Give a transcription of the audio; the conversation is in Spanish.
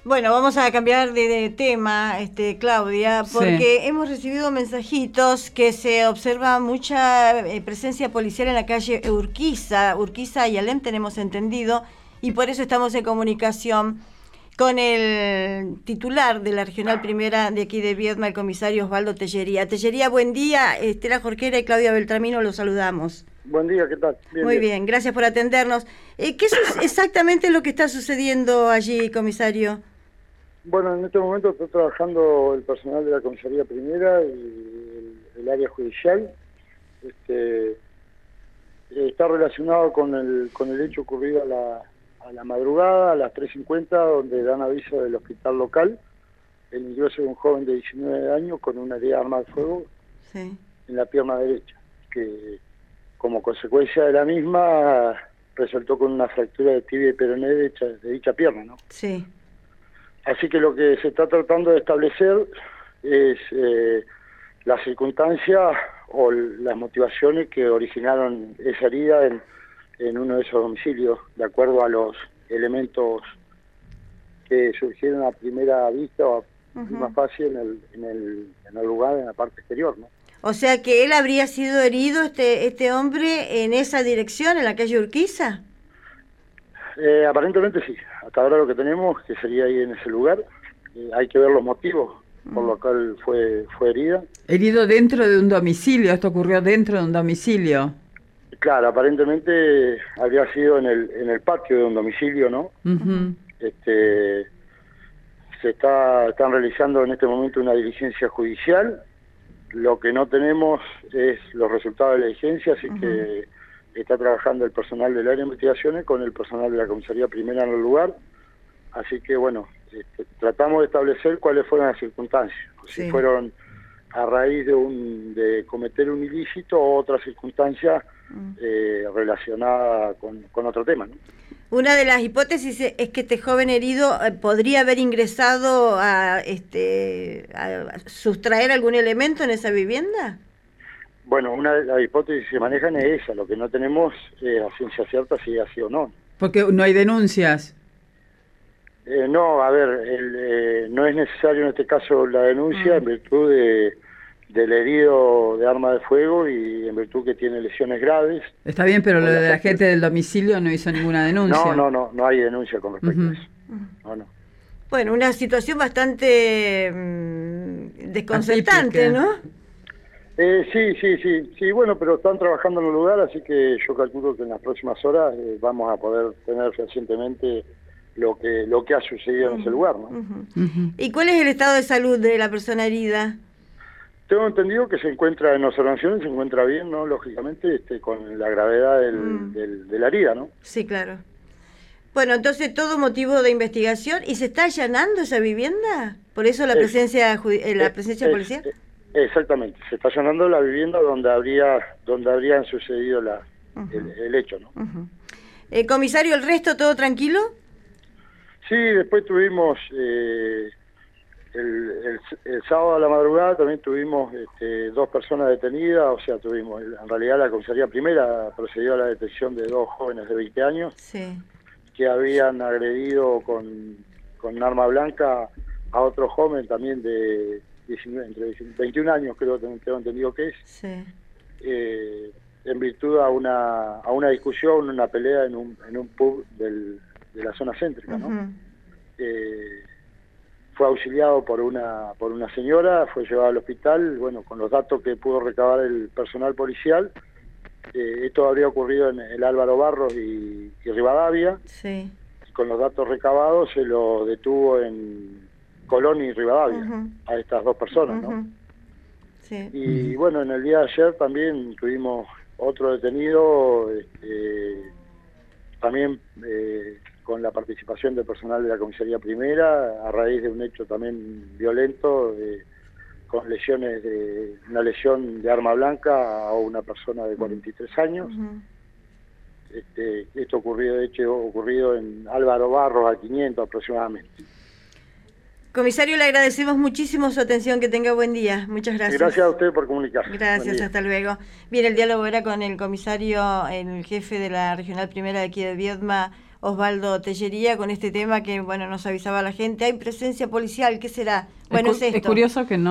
Bueno, vamos a cambiar de tema, Claudia, porque Sí. hemos recibido mensajitos que se observa mucha presencia policial en la calle Urquiza y Alem, tenemos entendido, y por eso estamos en comunicación con el titular de la Regional Primera de aquí de Viedma, el comisario Osvaldo Tellería. Tellería, buen día. Estela Jorquera y Claudia Beltramino los saludamos. Buen día, ¿qué tal? Bien, Muy bien. bien, gracias por atendernos. ¿Qué es exactamente lo que está sucediendo allí, comisario? Bueno, en este momento está trabajando el personal de la Comisaría Primera y el área judicial. Está relacionado con el hecho ocurrido a la madrugada, a las 3:50, donde dan aviso del hospital local, el ingreso de un joven de 19 años con una herida de arma de fuego Sí. en la pierna derecha, que como consecuencia de la misma resultó con una fractura de tibia y peroné de dicha pierna, ¿no? Sí. Así que lo que se está tratando de establecer es las circunstancias o las motivaciones que originaron esa herida en uno de esos domicilios, de acuerdo a los elementos que surgieron a primera vista o a prima facie en el lugar, en la parte exterior, ¿no? O sea que él habría sido herido, este hombre, en esa dirección, en la calle Urquiza. Aparentemente sí. Hasta ahora lo que tenemos, que sería ahí en ese lugar, hay que ver los motivos por los cuales fue herida. Herido dentro de un domicilio, esto ocurrió dentro de un domicilio. Claro, aparentemente habría sido en el patio de un domicilio, ¿no? Uh-huh. Están realizando en este momento una diligencia judicial. Lo que no tenemos es los resultados de la diligencia, así que está trabajando el personal del área de investigaciones con el personal de la Comisaría Primera en el lugar. Así que, bueno, tratamos de establecer cuáles fueron las circunstancias. Sí. Si fueron a raíz de cometer un ilícito o otra circunstancia relacionada con otro tema, ¿no? Una de las hipótesis es que este joven herido podría haber ingresado a sustraer algún elemento en esa vivienda. Bueno, una de las hipótesis que se manejan es esa. Lo que no tenemos a ciencia cierta si ha sido o no. Porque no hay denuncias. No, a ver, no es necesario en este caso la denuncia en virtud del herido de arma de fuego y en virtud que tiene lesiones graves. Está bien, pero lo de la gente del domicilio no hizo ninguna denuncia. No hay denuncia con respecto a eso. No. Bueno, una situación bastante desconcertante, atípica, ¿no? Sí, bueno, pero están trabajando en el lugar, así que yo calculo que en las próximas horas vamos a poder tener fehacientemente lo que ha sucedido en ese lugar, ¿no? ¿Y cuál es el estado de salud de la persona herida? Tengo entendido que se encuentra en observación, se encuentra bien, ¿no? Lógicamente, con la gravedad de la herida, ¿no? Sí, claro. Bueno, entonces todo motivo de investigación. ¿Y se está allanando esa vivienda? ¿Por eso la presencia policial? Exactamente, se está allanando la vivienda donde habrían sucedido el hecho, ¿no? Comisario, ¿el resto todo tranquilo? Sí, después tuvimos el sábado a la madrugada también tuvimos 2 personas detenidas, o sea, en realidad la Comisaría Primera procedió a la detención de 2 jóvenes de 20 años Sí. que habían agredido con arma blanca a otro joven también de 21 años, creo que tengo entendido que es, Sí. en virtud a una discusión, una pelea en un pub de la zona céntrica, ¿no? Fue auxiliado por una señora, fue llevado al hospital, bueno, con los datos que pudo recabar el personal policial. Esto habría ocurrido en el Álvaro Barros y Rivadavia. Sí. Con los datos recabados se lo detuvo en Colón y Rivadavia, a estas 2 personas, ¿no? Sí. Y bueno, en el día de ayer también tuvimos otro detenido, también con la participación del personal de la Comisaría Primera, a raíz de un hecho también violento, con una lesión de arma blanca a una persona de 43 años. Esto ocurrido en Álvaro Barros, a 500 aproximadamente. Comisario, le agradecemos muchísimo su atención, que tenga buen día. Muchas gracias. Gracias a usted por comunicarse. Gracias, hasta luego. Bien, el diálogo era con el comisario, el jefe de la Regional Primera de aquí de Viedma, Osvaldo Tellería con este tema que, bueno, nos avisaba la gente. Hay presencia policial, ¿qué será? Bueno, es esto. Es curioso que no